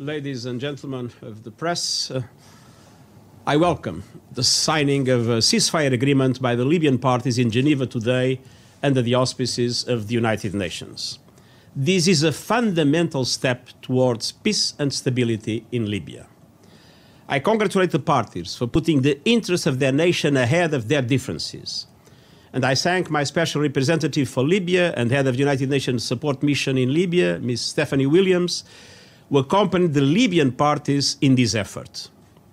ladies and gentlemen of the press, I welcome the signing of a ceasefire agreement by the Libyan parties in Geneva today under the auspices of the United Nations. This is a fundamental step towards peace and stability in Libya. I congratulate the parties for putting the interests of their nation ahead of their differences. And I thank my special representative for Libya and head of the United Nations Support Mission in Libya, Ms. Stephanie Williams, who accompanied the Libyan parties in this effort.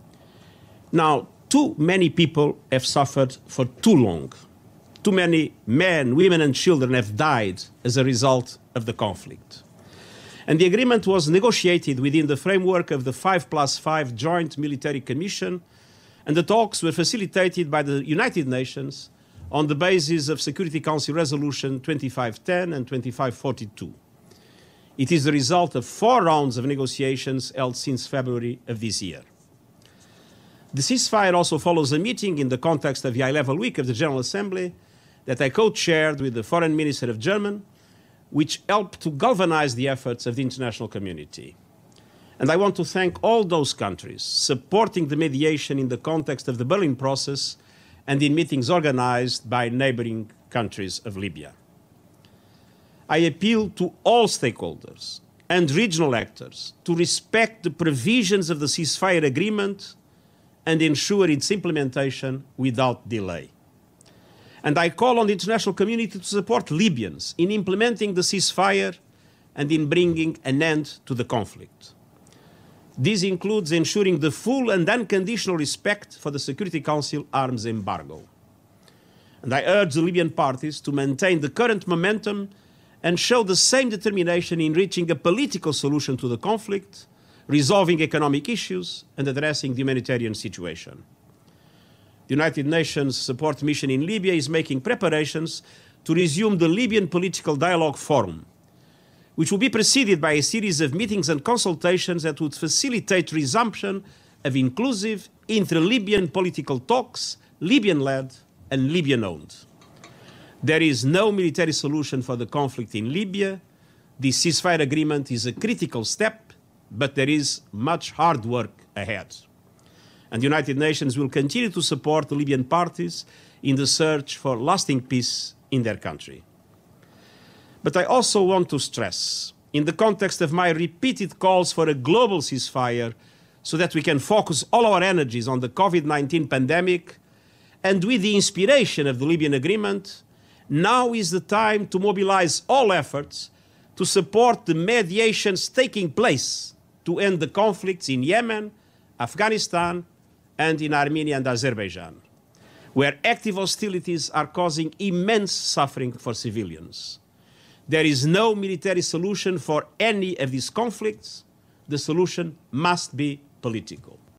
Now, too many people have suffered for too long. Too many men, women and children have died as a result of the conflict. And the agreement was negotiated within the framework of the 5+5 Joint Military Commission, and the talks were facilitated by the United Nations on the basis of Security Council Resolution 2510 and 2542. It is the result of 4 rounds of negotiations held since February of this year. The ceasefire also follows a meeting in the context of the High-Level Week of the General Assembly that I co-chaired with the Foreign Minister of Germany, which helped to galvanize the efforts of the international community. And I want to thank all those countries supporting the mediation in the context of the Berlin process and in meetings organized by neighboring countries of Libya. I appeal to all stakeholders and regional actors to respect the provisions of the ceasefire agreement and ensure its implementation without delay. And I call on the international community to support Libyans in implementing the ceasefire and in bringing an end to the conflict. This includes ensuring the full and unconditional respect for the Security Council arms embargo. And I urge the Libyan parties to maintain the current momentum and show the same determination in reaching a political solution to the conflict, resolving economic issues, and addressing the humanitarian situation. The United Nations Support Mission in Libya is making preparations to resume the Libyan Political Dialogue Forum, which will be preceded by a series of meetings and consultations that would facilitate resumption of inclusive intra-Libyan political talks, Libyan-led and Libyan-owned. There is no military solution for the conflict in Libya. This ceasefire agreement is a critical step, but there is much hard work ahead. And the United Nations will continue to support the Libyan parties in the search for lasting peace in their country. But I also want to stress, in the context of my repeated calls for a global ceasefire so that we can focus all our energies on the COVID-19 pandemic, and with the inspiration of the Libyan agreement, now is the time to mobilize all efforts to support the mediations taking place to end the conflicts in Yemen, Afghanistan, and in Armenia and Azerbaijan, where active hostilities are causing immense suffering for civilians. There is no military solution for any of these conflicts. The solution must be political.